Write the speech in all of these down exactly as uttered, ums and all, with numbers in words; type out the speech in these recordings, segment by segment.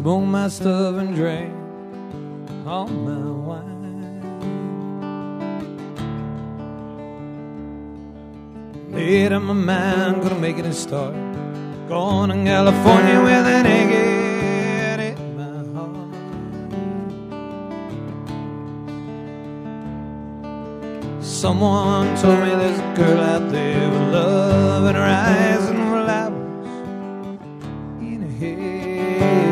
smoked my stuff and drank all my wine. Made up my mind, gonna make it a start. Going to California with an agate in my heart. Someone told me there's a girl out there with love in her eyes and flowers in her head.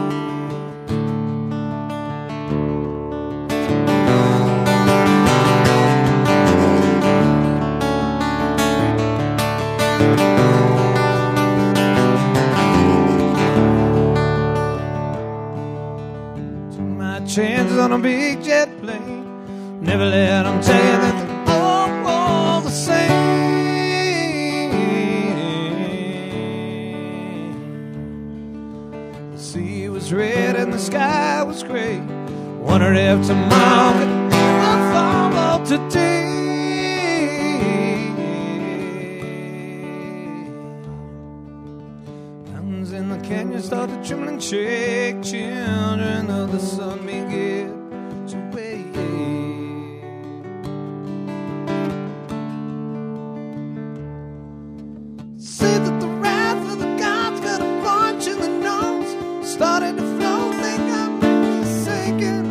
Chances on a big jet plane. Never let them tell you that they're all, all the same. The sea was red and the sky was gray. Wondered if tomorrow could ever follow today. Mountains in the canyon start to tremble and shake. Children of the sun begin to wake. Say that the wrath of the gods got a punch in the nose. Started to flow, they got me forsaken.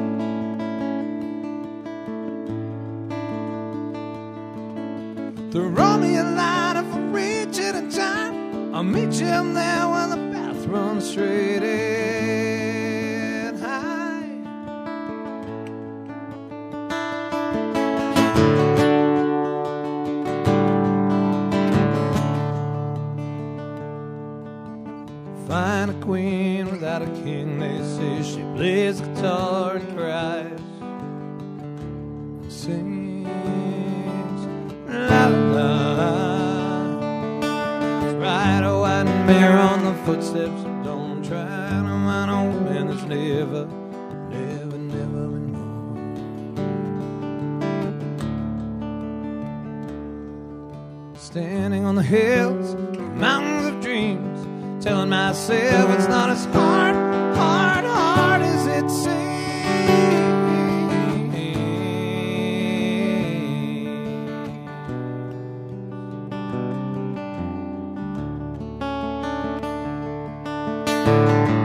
Throw me a line if I reach it in time. I'll meet you in there when the path runs straight and high. Find a queen without a king, they say. She plays guitar and cries, sings la la la. Ride a white mare on the footsteps of dawn. Try to find a woman that's never, never, never been born. Standing on the hills, mountains of dreams, telling myself it's not as hard, hard, hard as it seems. Thank you.